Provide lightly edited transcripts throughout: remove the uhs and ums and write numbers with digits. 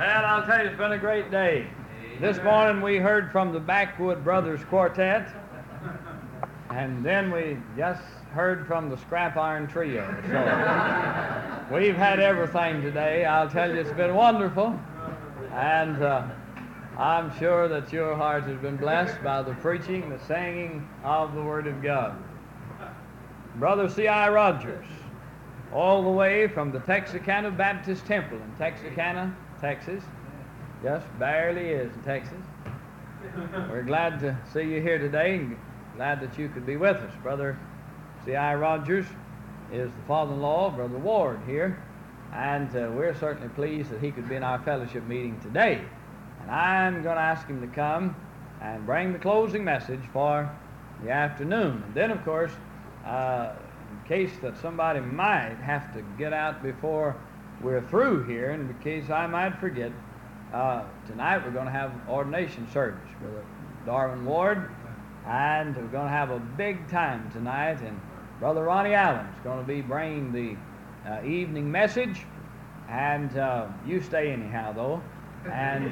Well, I'll tell you, it's been a great day. This morning we heard from the Backwood Brothers Quartet, and then we just heard from the Scrap Iron Trio. So we've had everything today. I'll tell you, it's been wonderful, and I'm sure that your heart has been blessed by the preaching, the singing of the Word of God. Brother C.I. Rogers, all the way from the Texarkana Baptist Temple in Texarkana, Texas. Just barely is in Texas. We're glad to see you here today and glad that you could be with us. Brother C.I. Rogers is the father-in-law of Brother Ward here, and we're certainly pleased that he could be in our fellowship meeting today. And I'm going to ask him to come and bring the closing message for the afternoon. And then, of course, in case that somebody might have to get out before we're through here, and in case I might forget, tonight we're going to have ordination service with Darwin Ward, and we're going to have a big time tonight, and Brother Ronnie Allen's going to be bringing the evening message, and you stay anyhow, though, and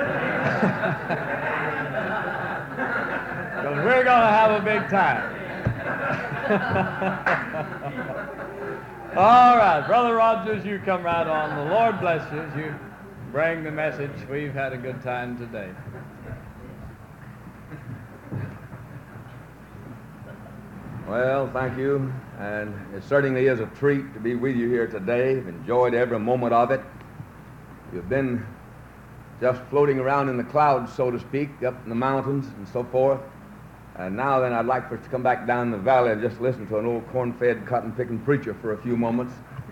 because we're going to have a big time. All right, Brother Rogers, you come right on. The Lord bless you as you bring the message. We've had a good time today. Well, thank you, and it certainly is a treat to be with you here today. I've enjoyed every moment of it. You've been just floating around in the clouds, so to speak, up in the mountains and so forth. And now then, I'd like for us to come back down the valley and just listen to an old corn-fed, cotton-picking preacher for a few moments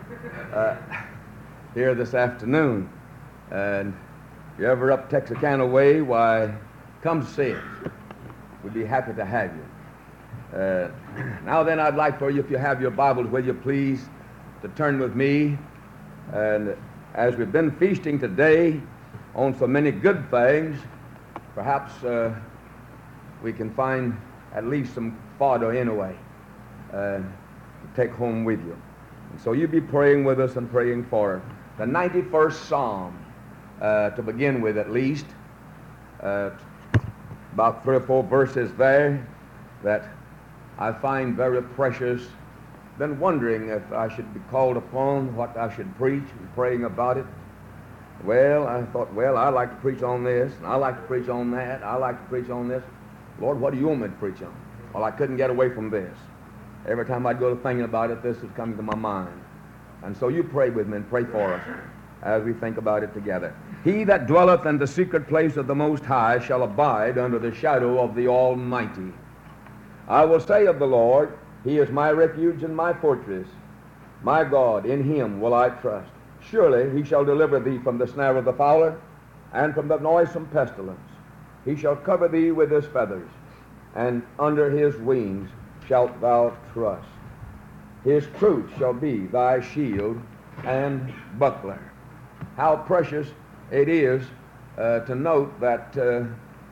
here this afternoon. And if you're ever up Texarkana way, why, come see us. We'd be happy to have you. Now then, I'd like for you, if you have your Bibles, will you please, to turn with me. And as we've been feasting today on so many good things, perhaps we can find at least some fodder anyway to take home with you. And so you be praying with us and praying for the 91st Psalm to begin with, at least. About 3 or 4 verses there that I find very precious. Been wondering if I should be called upon, what I should preach, and praying about it. Well, I thought, well, I like to preach on this, and I like to preach on that, I like to preach on this. Lord, what do you want me to preach on? Well, I couldn't get away from this. Every time I'd go to thinking about it, this would come to my mind. And so you pray with me and pray for us as we think about it together. He that dwelleth in the secret place of the Most High shall abide under the shadow of the Almighty. I will say of the Lord, He is my refuge and my fortress. My God, in Him will I trust. Surely He shall deliver thee from the snare of the fowler and from the noisome pestilence. He shall cover thee with His feathers, and under His wings shalt thou trust. His truth shall be thy shield and buckler. How precious it is to note that the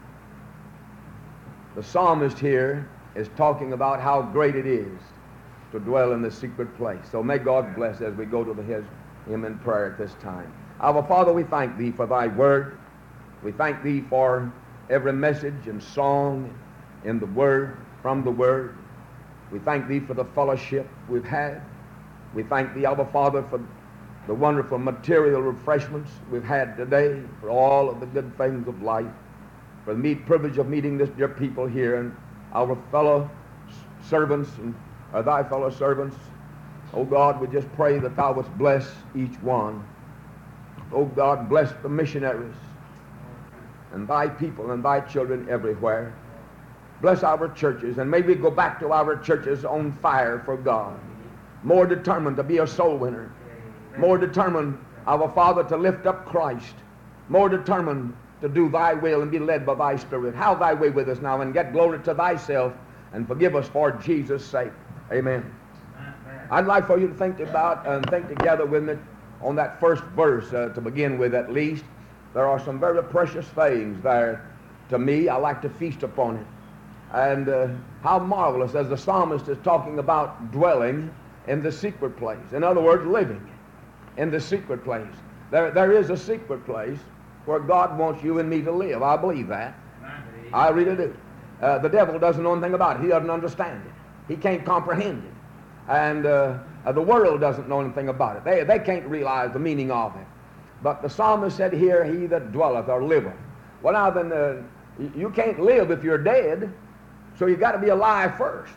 psalmist here is talking about how great it is to dwell in the secret place. So may God bless as we go to Him in prayer at this time. Our Father, we thank Thee for Thy word. We thank Thee for every message and song in the Word, from the Word. We thank Thee for the fellowship we've had. We thank Thee, our Father, for the wonderful material refreshments we've had today, for all of the good things of life, for the privilege of meeting this dear people here, and our fellow servants and Thy fellow servants. Oh God, we just pray that Thou wouldst bless each one. Oh God, bless the missionaries and Thy people and Thy children everywhere. Bless our churches, and may we go back to our churches on fire for God, more determined to be a soul winner, more determined, our Father, to lift up Christ, more determined to do Thy will and be led by Thy Spirit. Have Thy way with us now, and get glory to Thyself, and forgive us for Jesus' sake. Amen. I'd like for you to think about and think together with me on that first verse to begin with, at least. There are some very precious things there to me. I like to feast upon it. And how marvelous, as the psalmist is talking about dwelling in the secret place. In other words, living in the secret place. There is a secret place where God wants you and me to live. I believe that. I really do. The devil doesn't know anything about it. He doesn't understand it. He can't comprehend it. And the world doesn't know anything about it. They can't realize the meaning of it. But the psalmist said here, he that dwelleth or liveth. Well, now then, you can't live if you're dead, so you got to be alive first.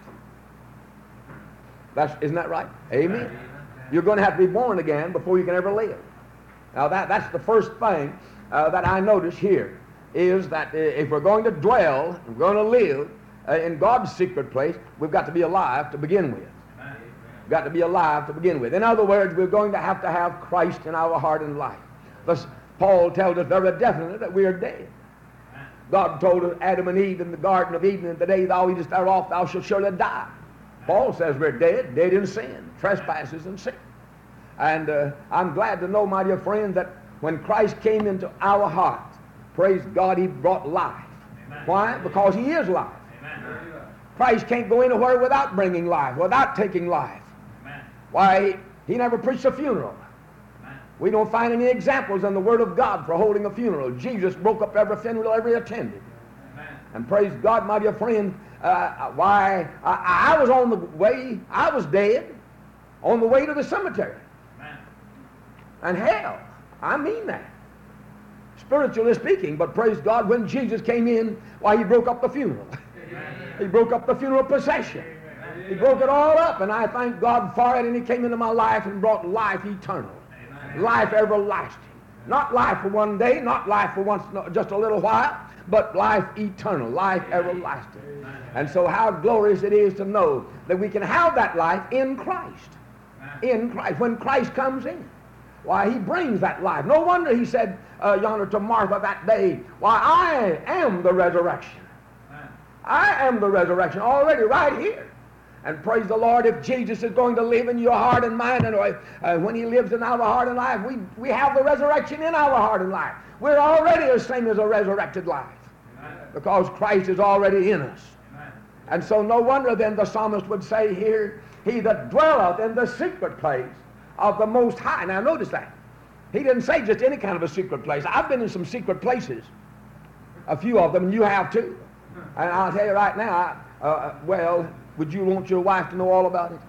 Isn't that right? Amen. You're going to have to be born again before you can ever live. Now that's the first thing that I notice here, is that if we're going to dwell, we're going to live in God's secret place, we've got to be alive to begin with. We've got to be alive to begin with. In other words, we're going to have Christ in our heart and life. Thus, Paul tells us very definitely that we are dead. God told Adam and Eve in the Garden of Eden, the day thou eatest thereof, thou shalt surely die. Paul says we're dead in sin, trespasses and sin. And I'm glad to know, my dear friend, that when Christ came into our hearts, praise God, he brought life. Amen. Why? Because he is life. Amen. Christ can't go anywhere without bringing life, without taking life. Amen. Why, he never preached a funeral. Amen. We don't find any examples in the Word of God for holding a funeral. Jesus broke up every funeral ever attended. Amen. And praise God, my dear friend, I was on the way, I was dead, on the way to the cemetery. Amen. And hell, I mean that. Spiritually speaking, but praise God, when Jesus came in, why, he broke up the funeral. Amen. He broke up the funeral procession. Amen. He broke it all up, and I thank God for it, and he came into my life and brought life eternal. Amen. Life everlasting. Not life for one day, not life for once, just a little while, but life eternal, life everlasting. Amen. And so how glorious it is to know that we can have that life in Christ. Amen. In Christ. When Christ comes in, why, he brings that life. No wonder he said yonder to Martha that day, why, I am the resurrection. Amen. I am the resurrection already right here. And praise the Lord, if Jesus is going to live in your heart and mind, and when he lives in our heart and life, we have the resurrection in our heart and life. We're already the same as a resurrected life. Amen. Because Christ is already in us. Amen. And so no wonder then the psalmist would say here, he that dwelleth in the secret place of the Most High. Now notice that. He didn't say just any kind of a secret place. I've been in some secret places, a few of them, and you have too. And I'll tell you right now, well, would you want your wife to know all about it?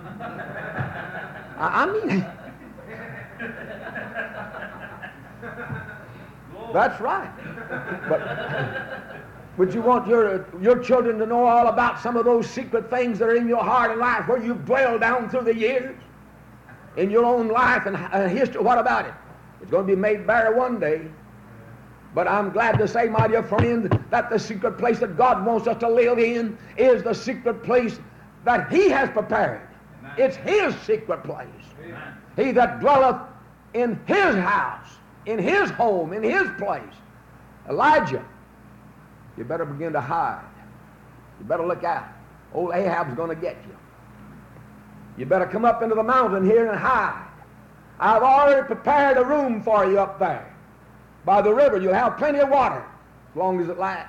I mean, that's right. But would you want your children to know all about some of those secret things that are in your heart and life where you've dwelled down through the years? In your own life and history, what about it? It's going to be made bare one day. But I'm glad to say, my dear friend, that the secret place that God wants us to live in is the secret place that he has prepared. Amen. It's his secret place. Amen. He that dwelleth in his house, in his home, in his place. Elijah, you better begin to hide. You better look out. Old Ahab's going to get you. You better come up into the mountain here and hide. I've already prepared a room for you up there. By the river, you'll have plenty of water, as long as it lasts.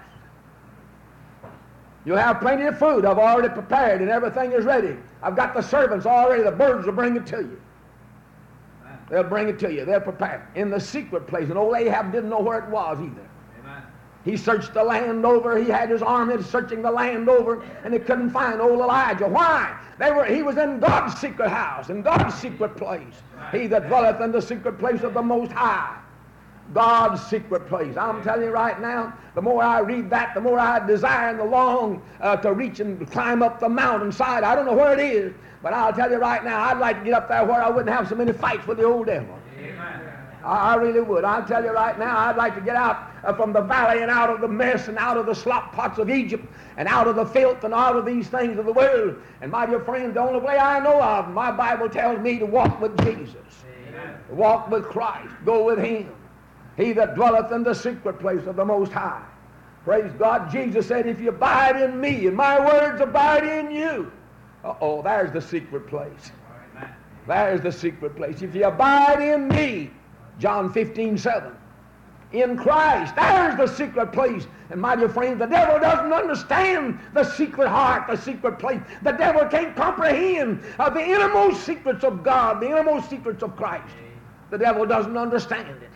You'll have plenty of food. I've already prepared, and everything is ready. I've got the servants already. The birds will bring it to you. They'll bring it to you. They'll prepare. In the secret place. And old Ahab didn't know where it was either. Amen. He searched the land over. He had his army searching the land over, and they couldn't find old Elijah. Why? He was in God's secret house, in God's secret place. He that dwelleth in the secret place of the Most High. God's secret place. I'm telling you right now, the more I read that, the more I desire and the long to reach and climb up the mountainside. I don't know where it is, but I'll tell you right now, I'd like to get up there where I wouldn't have so many fights with the old devil. Amen. I really would. I'll tell you right now, I'd like to get out from the valley and out of the mess and out of the slop pots of Egypt and out of the filth and out of these things of the world. And my dear friend, the only way I know of, my Bible tells me to walk with Jesus. Amen. Walk with Christ. Go with him. He that dwelleth in the secret place of the Most High. Praise God. Jesus said, if you abide in me and my words abide in you. Uh-oh, there's the secret place. There's the secret place. If you abide in me, John 15:7. In Christ, there's the secret place. And my dear friend, the devil doesn't understand the secret heart, the secret place. The devil can't comprehend the innermost secrets of God, the innermost secrets of Christ. The devil doesn't understand it.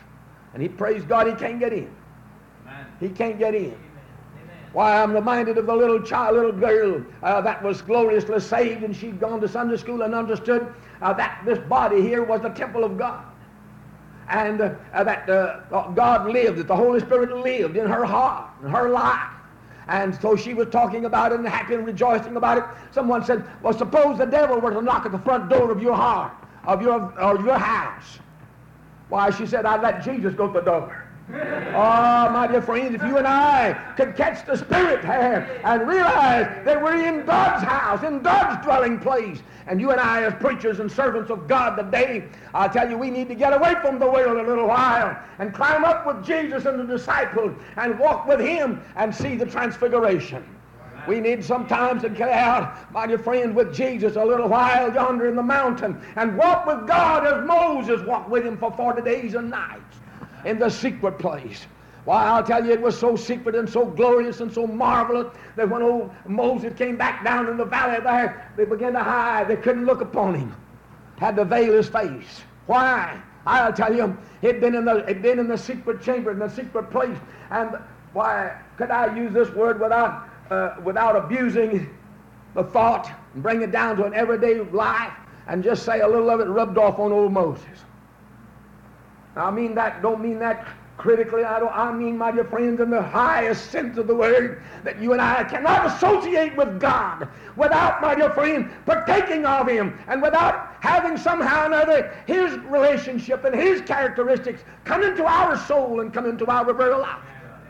And he, praise God, he can't get in. He can't get in. Why, I'm reminded of the little girl that was gloriously saved, and she'd gone to Sunday school and understood that this body here was the temple of God. And that God lived, that the Holy Spirit lived in her heart, in her life. And so she was talking about it and happy and rejoicing about it. Someone said, well, suppose the devil were to knock at the front door of your heart, of your house. Why, she said, I'd let Jesus go to the door. Oh, my dear friends, if you and I could catch the Spirit here and realize that we're in God's house, in God's dwelling place, and you and I as preachers and servants of God today, I'll tell you, we need to get away from the world a little while and climb up with Jesus and the disciples and walk with Him and see the transfiguration. We need sometimes to get out, my dear friend, with Jesus a little while yonder in the mountain and walk with God as Moses walked with Him for 40 days and nights in the secret place. Why, I'll tell you, it was so secret and so glorious and so marvelous that when old Moses came back down in the valley there, they began to hide. They couldn't look upon him. Had to veil his face. Why? I'll tell you, it'd been in the secret chamber, in the secret place. And why, could I use this word without abusing the thought and bring it down to an everyday life and just say a little of it rubbed off on old Moses? I mean that, don't mean that critically. I mean, my dear friends, in the highest sense of the word, that you and I cannot associate with God without, my dear friend, partaking of Him and without having somehow or another His relationship and His characteristics come into our soul and come into our very life.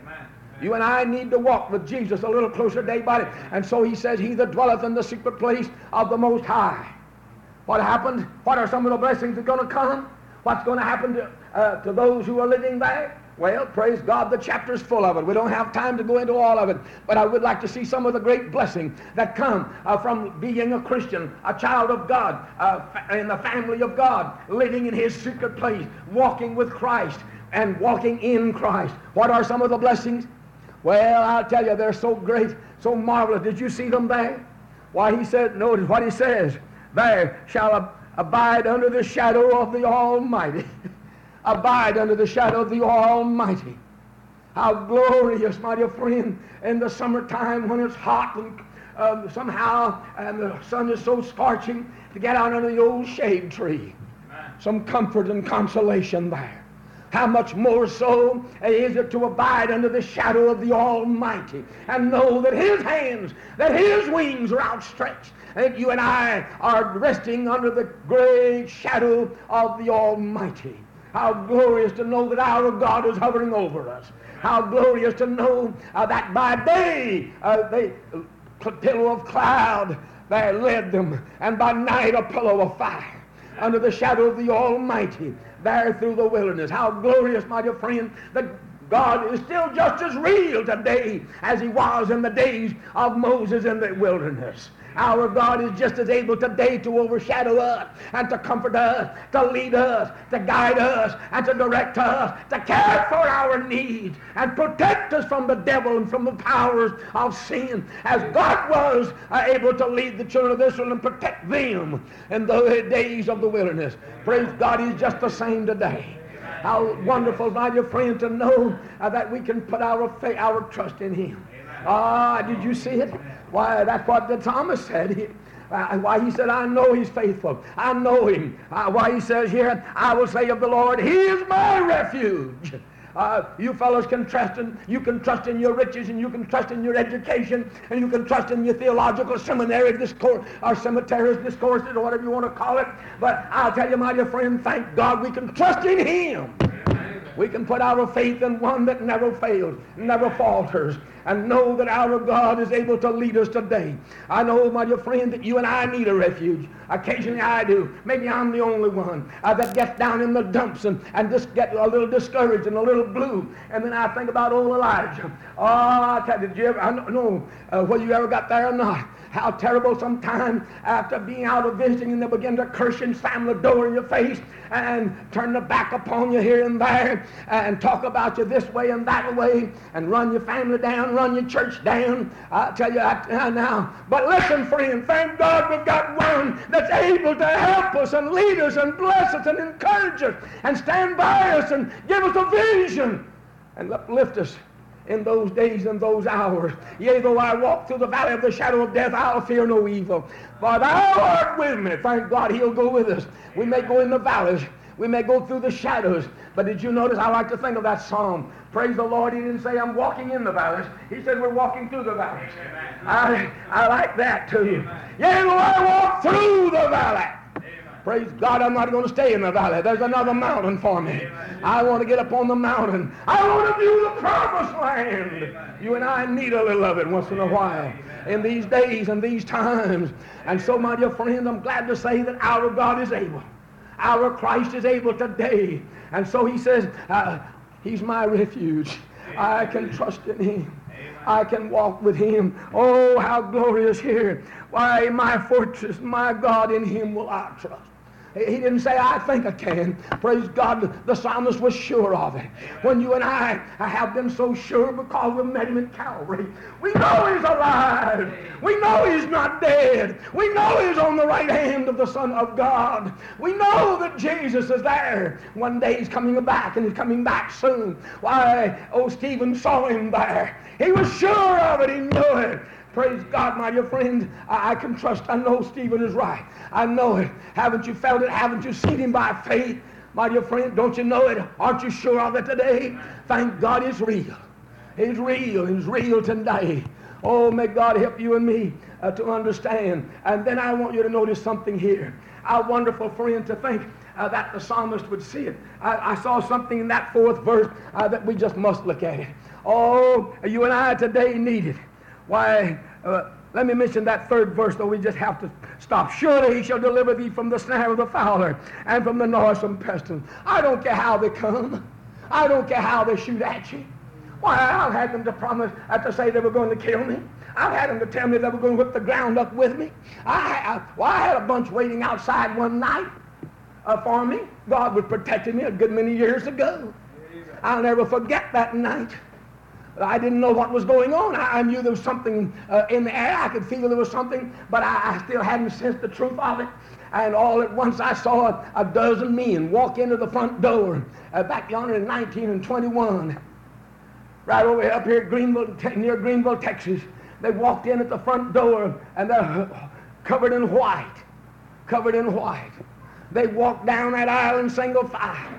You and I need to walk with Jesus a little closer day by day. And so He says, He that dwelleth in the secret place of the Most High. What happened? What are some of the blessings that are going to come? What's going to happen to those who are living there? Well, praise God, the chapter's full of it. We don't have time to go into all of it, but I would like to see some of the great blessings that come from being a Christian, a child of God, in the family of God, living in His secret place, walking with Christ and walking in Christ. What are some of the blessings? Well, I'll tell you, they're so great, so marvelous. Did you see them there? Why, He said, notice what He says, there shall abide under the shadow of the Almighty. Abide under the shadow of the Almighty. How glorious, my dear friend, in the summertime when it's hot and somehow and the sun is so scorching, to get out under the old shade tree. Some comfort and consolation there. How much more so is it to abide under the shadow of the Almighty and know that His hands, that His wings are outstretched, and you and I are resting under the great shadow of the Almighty. How glorious to know that our God is hovering over us. How glorious to know that by day the pillow of cloud there led them, and by night a pillow of fire under the shadow of the Almighty there through the wilderness. How glorious, my dear friend, that God is still just as real today as He was in the days of Moses in the wilderness. Our God is just as able today to overshadow us and to comfort us, to lead us, to guide us, and to direct us, to care for our needs and protect us from the devil and from the powers of sin, as God was able to lead the children of Israel and protect them in the days of the wilderness. Praise God, He's just the same today. How wonderful, my dear friend, to know that we can put our faith, our trust in Him. Did you see it? Why, that's what the psalmist said. Why, he said, I know He's faithful. I know Him. Why, he says here, I will say of the Lord, He is my refuge. You fellows can trust in your riches, and you can trust in your education, and you can trust in your theological seminary discourse, or cemeteries discourses, or whatever you want to call it. But I'll tell you, my dear friend, thank God we can trust in Him. We can put our faith in one that never fails, never falters, and know that our God is able to lead us today. I know, my dear friend, that you and I need a refuge. Occasionally I do. Maybe I'm the only one that gets down in the dumps and just get a little discouraged and a little blue. And then I think about old Elijah. I tell you, did you ever, I don't know whether you ever got there or not. How terrible sometimes after being out of visiting, and they begin to curse you and slam the door in your face and turn their back upon you here and there. and talk about you this way and that way and run your family down, run your church down. I tell you now. But listen, friend, thank God we've got one that's able to help us and lead us and bless us and encourage us and stand by us and give us a vision and uplift us in those days and those hours. Yea, though I walk through the valley of the shadow of death, I'll fear no evil. For thou art with me. Thank God he'll go with us. We may go in the valleys. We may go through the shadows. But did you notice, I like to think of that psalm. Praise the Lord, he didn't say I'm walking in the valleys. He said we're walking through the valleys. I like that too. Yea, though I walk through the valley. Praise God, I'm not going to stay in the valley. There's another mountain for me. I want to get up on the mountain. I want to view the promised land. You and I need a little of it once in a while in these days and these times. And so, my dear friend, I'm glad to say that our God is able. Our Christ is able today. And so he says, he's my refuge. I can trust in him. I can walk with him. Oh, how glorious here. Why, my fortress, my God, in him will I trust. He didn't say, I think I can. Praise God, the psalmist was sure of it. When you and I have been so sure because we met him at Calvary. We know he's alive. We know he's not dead. We know he's on the right hand of the Son of God. We know that Jesus is there. One day he's coming back, and he's coming back soon. Why, oh, Stephen saw him there. He was sure of it. He knew it. Praise God, my dear friend. I can trust. I know Stephen is right. I know it. Haven't you felt it? Haven't you seen him by faith? My dear friend, don't you know it? Aren't you sure of it today? Thank God it's real. It's real. It's real today. Oh, may God help you and me to understand. And then I want you to notice something here. Our wonderful friend, to think that the psalmist would see it. I saw something in that fourth verse that we just must look at it. Oh, you and I today need it. Why, let me mention that third verse, though we just have to stop. Surely he shall deliver thee from the snare of the fowler and from the noisome pestilence. I don't care how they come. I don't care how they shoot at you. Why, I've had them to promise, to say they were going to kill me. I've had them to tell me they were going to whip the ground up with me. I had a bunch waiting outside one night for me. God was protecting me a good many years ago. I'll never forget that night. I didn't know what was going on. I knew there was something in the air. I could feel there was something, but I still hadn't sensed the truth of it. And all at once I saw a dozen men walk into the front door back yonder in 1921, right over up here at Greenville, near Greenville, Texas. They walked in at the front door, and they're covered in white. Covered in white. They walked down that aisle in single file.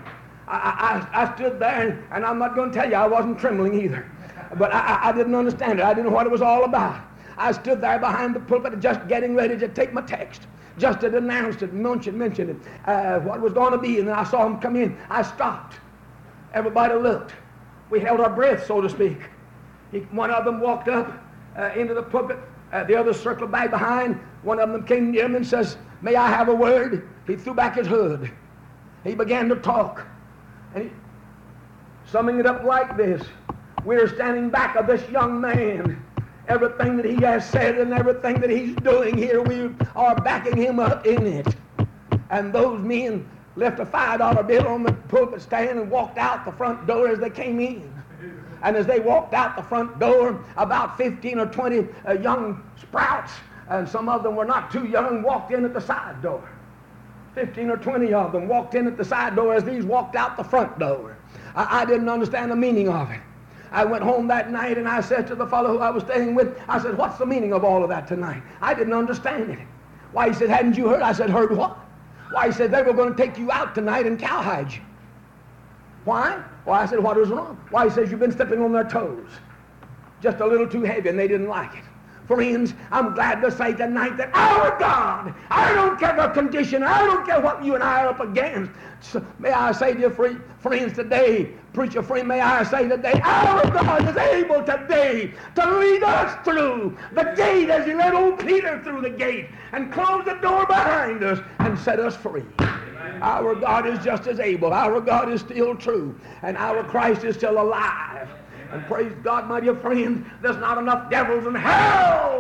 I stood there, and I'm not going to tell you I wasn't trembling either. But I didn't understand it. I didn't know what it was all about. I stood there behind the pulpit just getting ready to take my text. Just had announced it, mentioned it, what was going to be. And then I saw him come in. I stopped. Everybody looked. We held our breath, so to speak. One of them walked up into the pulpit. The other circled back behind. One of them came near him and says, "May I have a word?" He threw back his hood. He began to talk. And summing it up like this: we're standing back of this young man. Everything that he has said and everything that he's doing here, we are backing him up in it. And those men left a $5 bill on the pulpit stand and walked out the front door as they came in. And as they walked out the front door, about 15 or 20 young sprouts, and some of them were not too young, walked in at the side door. 15 or 20 of them walked in at the side door as these walked out the front door. I didn't understand the meaning of it. I went home that night and I said to the fellow who I was staying with, I said, "What's the meaning of all of that tonight?" I didn't understand it. Why, he said, "Hadn't you heard?" I said, "Heard what?" Why, he said, "They were going to take you out tonight and cowhide you." Why? Why, I said, "What was wrong?" Why, he says, "You've been stepping on their toes. Just a little too heavy," and they didn't like it. Friends, I'm glad to say tonight that our God, I don't care the condition, I don't care what you and I are up against. So may I say to you, friends, today, preacher friend, may I say today, our God is able today to lead us through the gate as he led old Peter through the gate and close the door behind us and set us free. Our God is just as able. Our God is still true. And our Christ is still alive. And praise God, my dear friend, there's not enough devils in hell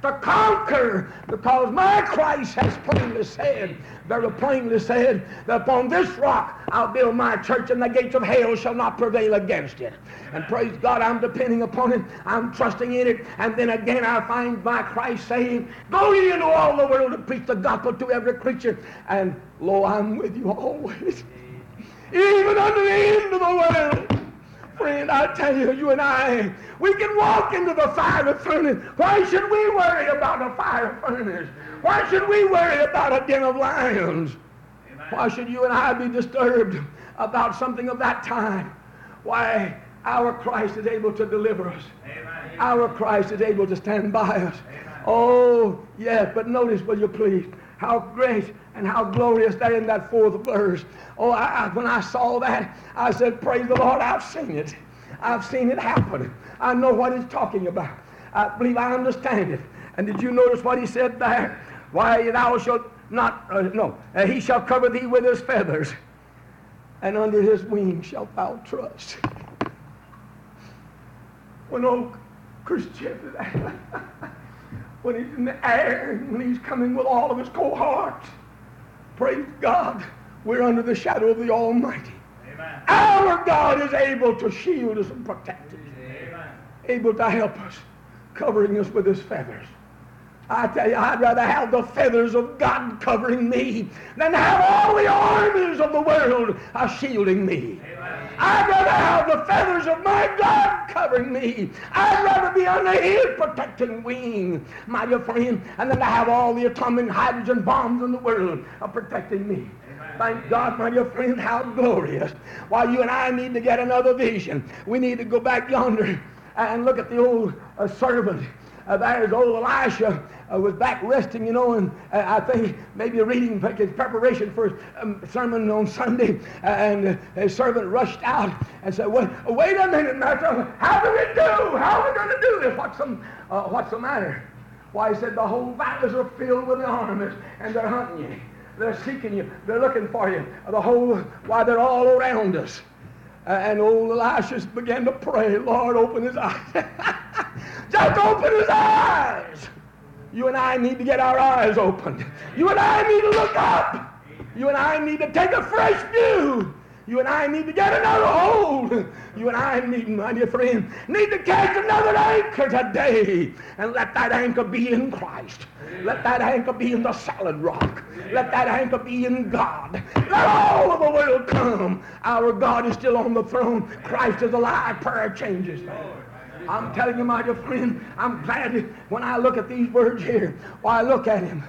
to conquer, because my Christ has plainly said, very plainly said, that upon this rock I'll build my church, and the gates of hell shall not prevail against it. And praise God, I'm depending upon it. I'm trusting in it. And then again I find my Christ saying, go ye into all the world and preach the gospel to every creature. And lo, I'm with you always, even unto the end of the world. Friend, I tell you, you and I, we can walk into the fiery furnace. Why should we worry about a fire furnace? Why should we worry about a den of lions? Amen. Why should you and I be disturbed about something of that time? Why, our Christ is able to deliver us. Amen. Our Christ is able to stand by us. Amen. Oh, yes, but notice, will you please, how great and how glorious there in that 4th verse. Oh, when I saw that, I said, praise the Lord, I've seen it. I've seen it happen. I know what he's talking about. I believe I understand it. And did you notice what he said there? Why, thou shalt not, he shall cover thee with his feathers, and under his wings shalt thou trust. When old Christian, when he's in the air, when he's coming with all of his cohorts, praise God, we're under the shadow of the Almighty. Amen. Our God is able to shield us and protect us. Amen. Able to help us, covering us with his feathers. I tell you, I'd rather have the feathers of God covering me than have all the armies of the world shielding me. Amen. I'd rather have the feathers of my God covering me. I'd rather be under his protecting wing, my dear friend, and than to have all the atomic hydrogen bombs in the world protecting me. Amen. Thank God, my dear friend, how glorious. Why, you and I need to get another vision. We need to go back yonder and look at the old servant. There's old Elisha was back resting, and I think maybe reading his preparation for his sermon on Sunday, and his servant rushed out and said, wait a minute, master, how do we do? How are we going to do this? What's the matter? Why, he said, the whole valleys are filled with the armies, and they're hunting you. They're seeking you. They're looking for you. They're all around us. And old Elisha began to pray, Lord, open his eyes. Just open his eyes. You and I need to get our eyes opened. You and I need to look up. You and I need to take a fresh view. You and I need to get another hold. You and I need, my dear friend, need to catch another anchor today. And let that anchor be in Christ. Let that anchor be in the solid rock. Let that anchor be in God. Let all of the world come. Our God is still on the throne. Christ is alive. Prayer changes things. I'm telling you, my dear friend, I'm glad when I look at these words here. Why, look at him.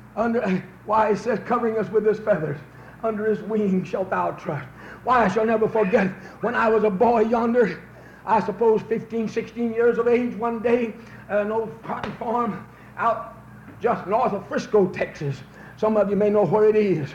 Why, he says, covering us with his feathers. Under his wings shalt thou trust. Why, I shall never forget when I was a boy yonder, I suppose 15, 16 years of age, one day, an old cotton farm out just north of Frisco, Texas. Some of you may know where it is,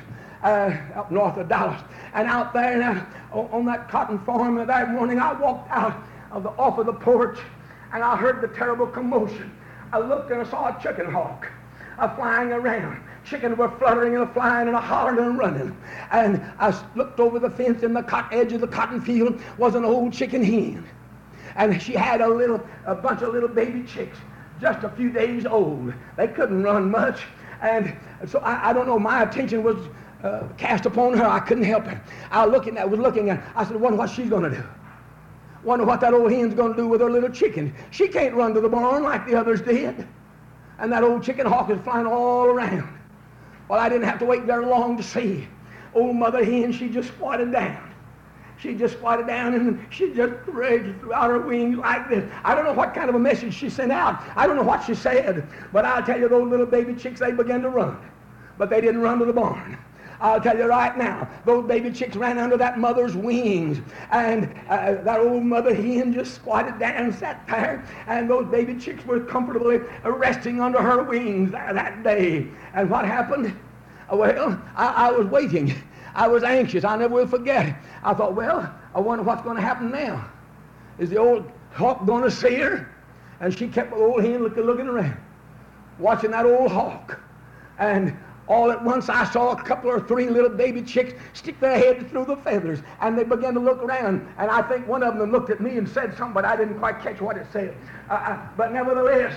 up north of Dallas. And out there on that cotton farm that morning, I walked out off of the porch, and I heard the terrible commotion. I looked and I saw a chicken hawk flying around. Chickens were fluttering and flying and hollering and running. And I looked over the fence. In the edge of the cotton field was an old chicken hen. And she had a bunch of little baby chicks, just a few days old. They couldn't run much. And so I don't know, my attention was cast upon her. I couldn't help it. I was looking at her. I said, wonder what she's going to do. Wonder what that old hen's going to do with her little chicken. She can't run to the barn like the others did. And that old chicken hawk is flying all around. Well, I didn't have to wait very long to see. Old mother hen, she just squatted down. She just squatted down and she just raged throughout her wings like this. I don't know what kind of a message she sent out. I don't know what she said. But I'll tell you, those little baby chicks, they began to run. But they didn't run to the barn. I'll tell you right now, those baby chicks ran under that mother's wings. And that old mother hen just squatted down and sat there. And those baby chicks were comfortably resting under her wings that day. And what happened? Well, I was waiting. I was anxious. I never will forget. I thought, well, I wonder what's going to happen now. Is the old hawk going to see her? And she kept the old hen looking around, watching that old hawk. And all at once I saw a couple or three little baby chicks stick their heads through the feathers, and they began to look around, and I think one of them looked at me and said something, but I didn't quite catch what it said. But nevertheless,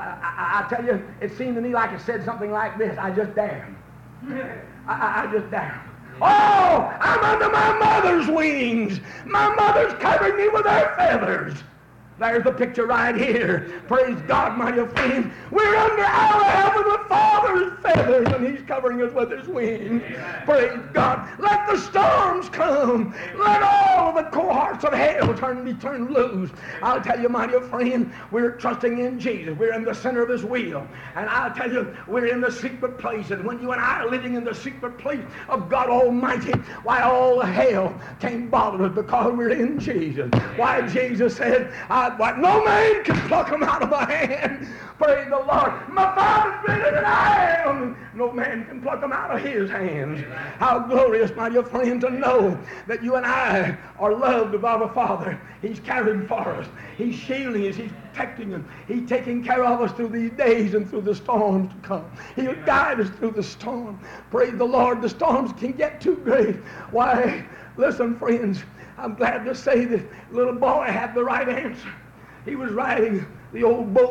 I tell you, it seemed to me like it said something like this: I just dare him. I just dare him. Oh, I'm under my mother's wings. My mother's covering me with her feathers. There's the picture right here. Praise God, my dear friend. We're under our Heavenly Father's feathers, and He's covering us with His wings. Amen. Praise God. Let the storms come. Let all the cohorts of hell be turned loose. I'll tell you, my dear friend, we're trusting in Jesus. We're in the center of His will. And I'll tell you, we're in the secret place. And when you and I are living in the secret place of God Almighty, why all hell can't bother us, because we're in Jesus. Why Jesus said, what no man can pluck them out of my hand. Praise the Lord. My Father's greater than I am. No man can pluck them out of His hands. How glorious, my dear friend, to know that you and I are loved of our Father. He's caring for us. He's shielding us. He's protecting us. He's taking care of us through these days and through the storms to come. He'll guide us through the storm. Praise the Lord. The storms can get too great. Why, listen, friends, I'm glad to say that little boy had the right answer. He was riding the old boat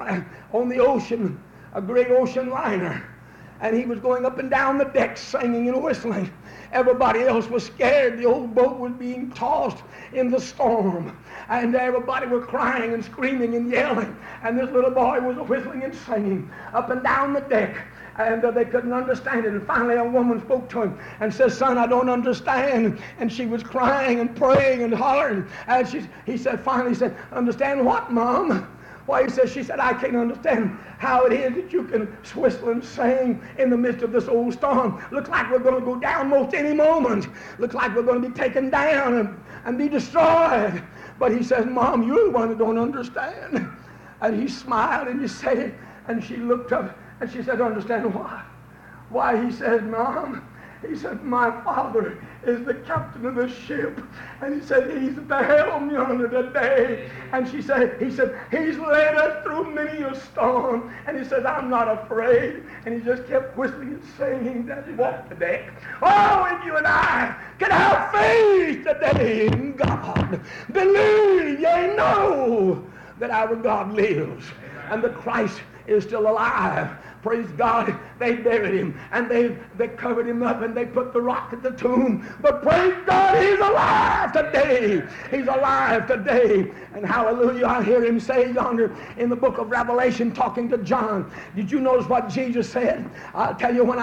on the ocean, a great ocean liner, and he was going up and down the deck singing and whistling. Everybody else was scared. The old boat was being tossed in the storm, and everybody was crying and screaming and yelling, and this little boy was whistling and singing up and down the deck. And they couldn't understand it. And finally a woman spoke to him and said, "Son, I don't understand." And she was crying and praying and hollering. And he said, "Understand what, Mom?" Why, she said, "I can't understand how it is that you can whistle and sing in the midst of this old storm. Looks like we're going to go down most any moment. Looks like we're going to be taken down and be destroyed." But he says, "Mom, you're the one that don't understand." And he smiled and he said it. And she looked up. And she said, "Understand what?" Why, he said, "Mom," he said, "my Father is the captain of the ship." And he said, "He's at the helm yonder today." And he said, "He's led us through many a storm." And he said, "I'm not afraid." And he just kept whistling and singing as he walked the deck. Oh, if you and I can have faith today in God, believe, yea, know that our God lives and that Christ is still alive. Praise God. They buried him and they covered him up and they put the rock at the tomb. But praise God, he's alive today. He's alive today. And hallelujah, I hear him say yonder in the book of Revelation, talking to John. Did you notice what Jesus said? I'll tell you, when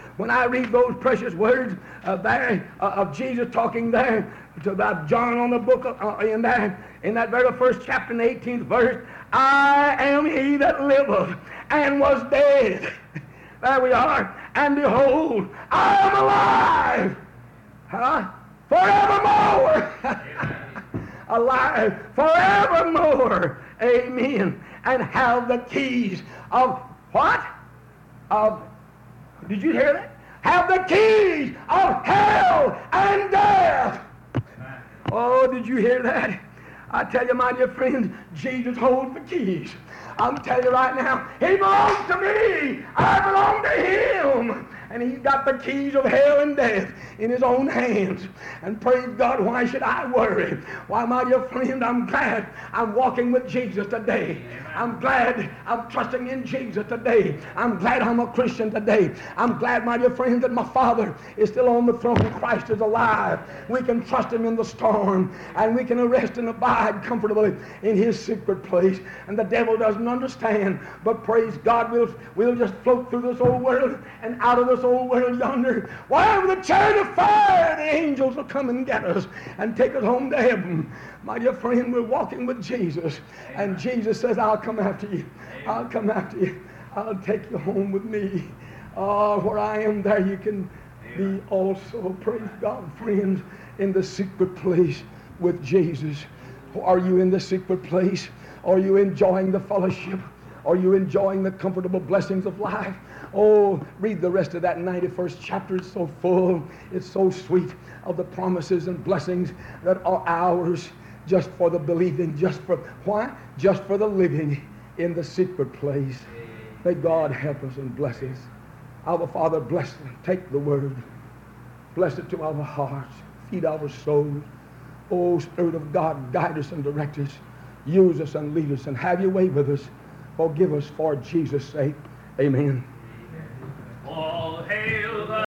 I read those precious words of Jesus talking there to about John on the book in that very first chapter in the 18th verse, "I am he that liveth and was dead." There we are. "And behold, I am alive." Forevermore. Alive forevermore. Amen. And have the keys of what? Did you hear that? Have the keys of hell and death. Oh, did you hear that? I tell you, my dear friend, Jesus holds the keys. I'm telling you right now, he belongs to me. I belong to him. And he's got the keys of hell and death in his own hands. And praise God, why should I worry? Why, my dear friend, I'm glad I'm walking with Jesus today. I'm glad I'm trusting in Jesus today. I'm glad I'm a Christian today. I'm glad, my dear friend, that my Father is still on the throne. Christ is alive. We can trust him in the storm, and we can rest and abide comfortably in his secret place. And the devil doesn't understand, but praise God, we'll just float through this old world and out of this old world yonder. Why, with a chariot of fire, the angels will come and get us and take us home to heaven. My dear friend, we're walking with Jesus, and Jesus says, "I'll come after you. I'll come after you. I'll take you home with me. Oh, where I am, there you can be also." Praise God, friends, in the secret place with Jesus. Are you in the secret place? Are you enjoying the fellowship? Are you enjoying the comfortable blessings of life? Oh, read the rest of that 91st chapter. It's so full. It's so sweet of the promises and blessings that are ours just for the believing, just for why? Just for the living in the secret place. May God help us and bless us. Our Father, bless it. Take the word. Bless it to our hearts. Feed our souls. Oh, Spirit of God, guide us and direct us. Use us and lead us and have your way with us. Forgive us for Jesus' sake. Amen.